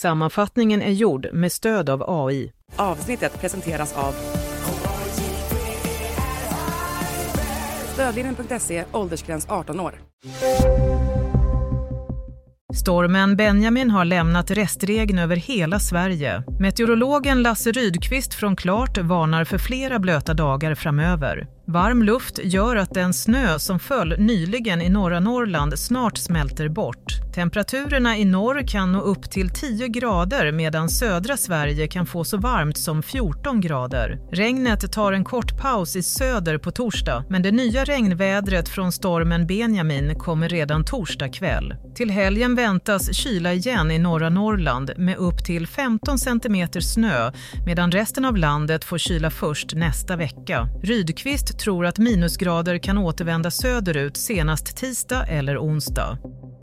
Sammanfattningen är gjord med stöd av AI. Avsnittet presenteras av Stödlinjen.se, åldersgräns 18 år. Stormen Benjamin har lämnat restregn över hela Sverige. Meteorologen Lasse Rydqvist från Klart varnar för flera blöta dagar framöver. Varm luft gör att den snö som föll nyligen i norra Norrland snart smälter bort. Temperaturen i norr kan nå upp till 10 grader medan södra Sverige kan få så varmt som 14 grader. Regnet tar en kort paus i söder på torsdag, men det nya regnvädret från stormen Benjamin kommer redan torsdag kväll. Till helgen väntas kyla igen i norra Norrland med upp till 15 centimeter snö, medan resten av landet får kyla först nästa vecka. Rydqvist tror att minusgrader kan återvända söderut senast tisdag eller onsdag.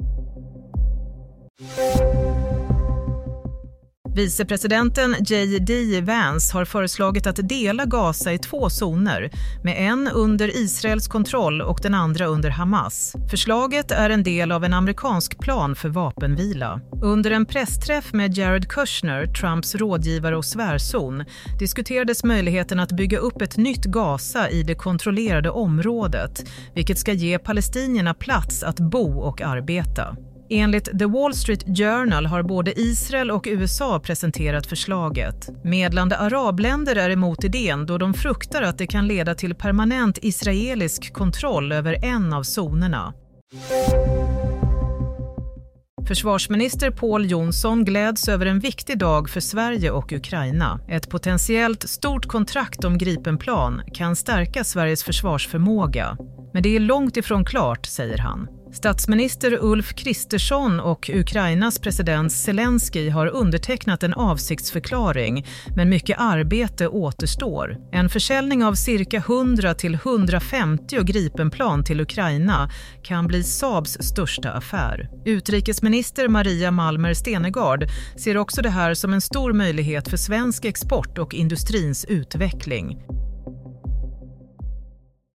Vicepresidenten J.D. Vance har föreslagit att dela Gaza i 2 zoner, med en under Israels kontroll och den andra under Hamas. Förslaget är en del av en amerikansk plan för vapenvila. Under en pressträff med Jared Kushner, Trumps rådgivare och svärzon, diskuterades möjligheten att bygga upp ett nytt Gaza i det kontrollerade området, vilket ska ge palestinierna plats att bo och arbeta. Enligt The Wall Street Journal har både Israel och USA presenterat förslaget. Medlande arabländer är emot idén då de fruktar att det kan leda till permanent israelisk kontroll över en av zonerna. Försvarsminister Pål Jonsson gläds över en viktig dag för Sverige och Ukraina. Ett potentiellt stort kontrakt om Gripenplan kan stärka Sveriges försvarsförmåga. Men det är långt ifrån klart, säger han. Statsminister Ulf Kristersson och Ukrainas president Zelensky har undertecknat en avsiktsförklaring, men mycket arbete återstår. En försäljning av cirka 100 till 150 Gripenplan till Ukraina kan bli Saabs största affär. Utrikesminister Maria Malmer Stenegard ser också det här som en stor möjlighet för svensk export och industrins utveckling.